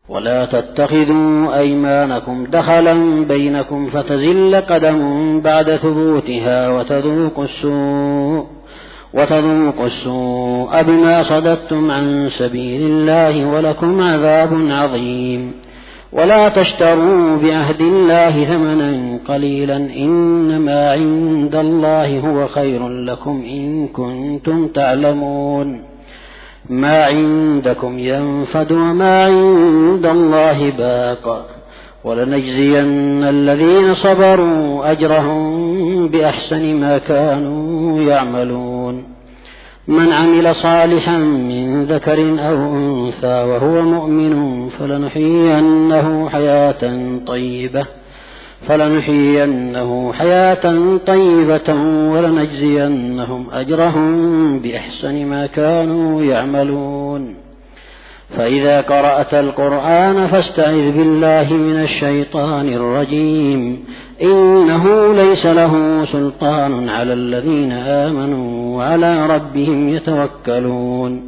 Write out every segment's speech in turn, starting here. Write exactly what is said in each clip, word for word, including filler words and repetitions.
ولا تتخذوا أيمانكم دخلا بينكم فتزل قدم بعد ثبوتها وتذوقوا السوء وتذوقوا السوء بما صددتم عن سبيل الله ولكم عذاب عظيم. ولا تشتروا بعهد الله ثمنا قليلا إنما عند الله هو خير لكم إن كنتم تعلمون. ما عندكم ينفد وما عند الله باق ولنجزين الذين صبروا أجرهم بأحسن ما كانوا يعملون. من عمل صالحا من ذكر أو أنثى وهو مؤمن فلنحيينه حياة طيبة فلنحيينه حياة طيبة ولنجزينهم أجرهم بأحسن ما كانوا يعملون. فإذا قرأت القرآن فاستعذ بالله من الشيطان الرجيم إنه ليس له سلطان على الذين آمنوا وعلى ربهم يتوكلون.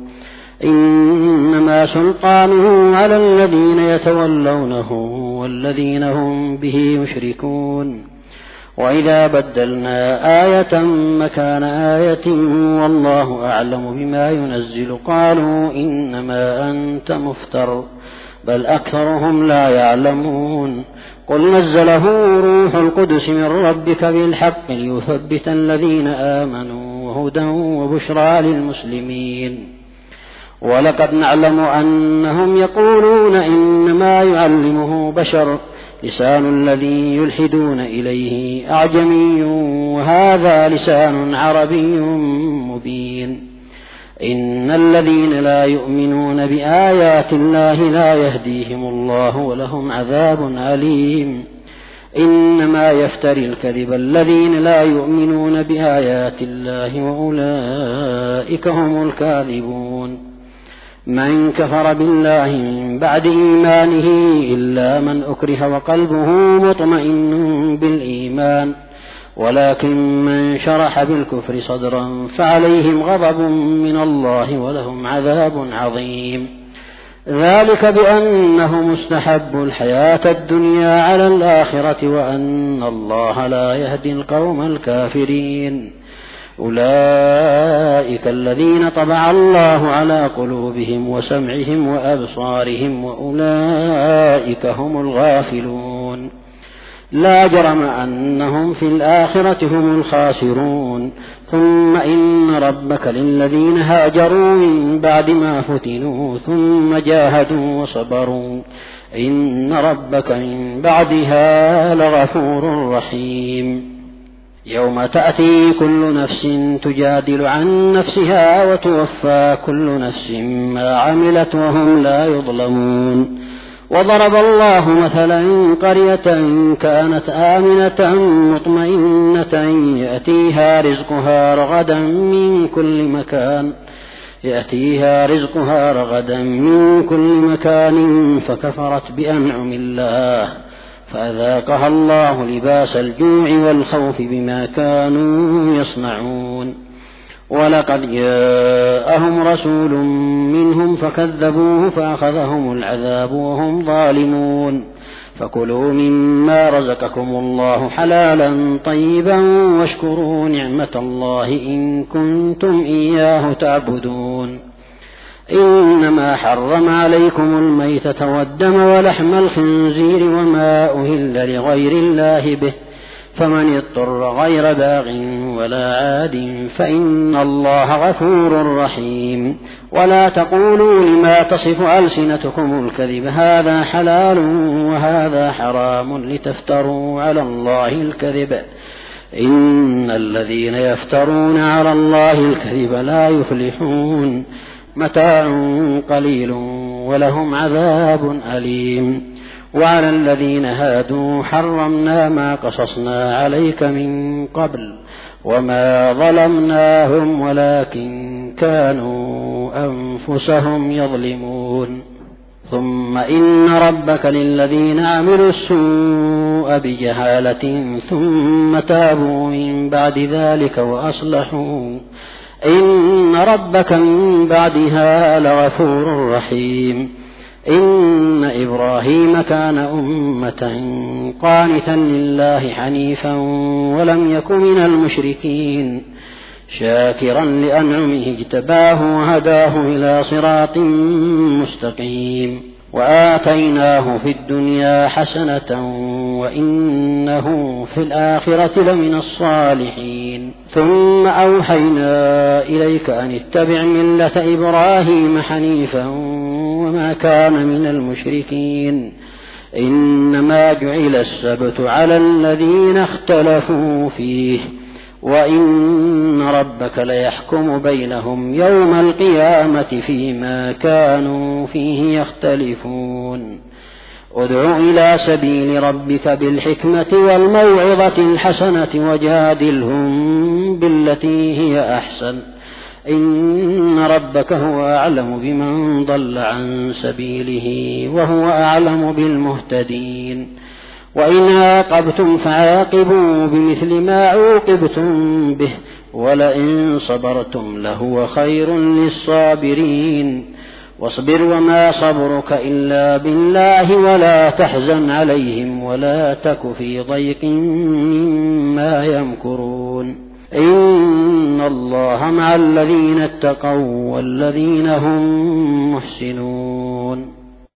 إنما سلطانه على الذين يتولونه والذين هم به يشركون. وإذا بدلنا آية مكان آية والله أعلم بما ينزل قالوا إنما أنت مفتر بل أكثرهم لا يعلمون. قل نزله روح القدس من ربك بالحق ليثبت الذين آمنوا وهدى وبشرى للمسلمين. ولقد نعلم أنهم يقولون إنما يعلمه بشر لسان الذي يلحدون إليه أعجمي وهذا لسان عربي مبين. إن الذين لا يؤمنون بآيات الله لا يهديهم الله ولهم عذاب أليم. إنما يفتري الكذب الذين لا يؤمنون بآيات الله وأولئك هم الكاذبون. من كفر بالله من بعد إيمانه إلا من أكره وقلبه مطمئن بالإيمان ولكن من شرح بالكفر صدرا فعليهم غضب من الله ولهم عذاب عظيم. ذلك بأنه مستحب الحياة الدنيا على الآخرة وأن الله لا يهدي القوم الكافرين. أولئك الذين طبع الله على قلوبهم وسمعهم وأبصارهم وأولئك هم الغافلون. لا جرم أنهم في الآخرة هم الخاسرون. ثم إن ربك للذين هاجروا من بعد ما فتنوا ثم جاهدوا وصبروا إن ربك من بعدها لغفور رحيم. يوم تأتي كل نفس تجادل عن نفسها وتوفى كل نفس ما عملت وهم لا يظلمون. وضرب الله مثلا قرية كانت آمنة مطمئنة يأتيها رزقها رغدا من كل مكان يأتيها رزقها رغدا من كل مكان فكفرت بأنعم الله فأذاقها الله لباس الجوع والخوف بما كانوا يصنعون. ولقد جاءهم رسول منهم فكذبوه فأخذهم العذاب وهم ظالمون. فكلوا مما رزقكم الله حلالا طيبا واشكروا نعمة الله إن كنتم إياه تعبدون. إنما حرم عليكم الميتة والدم ولحم الخنزير وما أهل لغير الله به فمن اضطر غير باغ ولا عاد فإن الله غفور رحيم. ولا تقولوا لما تصف ألسنتكم الكذب هذا حلال وهذا حرام لتفتروا على الله الكذب إن الذين يفترون على الله الكذب لا يفلحون. متاع قليل ولهم عذاب أليم. وعلى الذين هادوا حرمنا ما قصصنا عليك من قبل وما ظلمناهم ولكن كانوا أنفسهم يظلمون. ثم إن ربك للذين عملوا السوء بجهالة ثم تابوا من بعد ذلك وأصلحوا إن ربك من بعدها لغفور رحيم. إن إبراهيم كان أمة قانتا لله حنيفا ولم يك من المشركين شاكرا لأنعمه اجتباه وهداه إلى صراط مستقيم وآتيناه في الدنيا حسنة وإنه في الآخرة لمن الصالحين ثم أوحينا إليك أن اتبع ملة إبراهيم حنيفا وما كان من المشركين إنما جعل السبت على الذين اختلفوا فيه وإن ربك ليحكم بينهم يوم القيامة فيما كانوا فيه يختلفون ادع إلى سبيل ربك بالحكمة والموعظة الحسنة وجادلهم بالتي هي أحسن إن ربك هو أعلم بمن ضل عن سبيله وهو أعلم بالمهتدين وإن عاقبتم فعاقبوا بمثل ما عوقبتم به ولئن صبرتم لهو خير للصابرين واصبر وما صبرك إلا بالله ولا تحزن عليهم ولا تك في ضيق مما يمكرون إن الله مع الذين اتقوا والذين هم محسنون.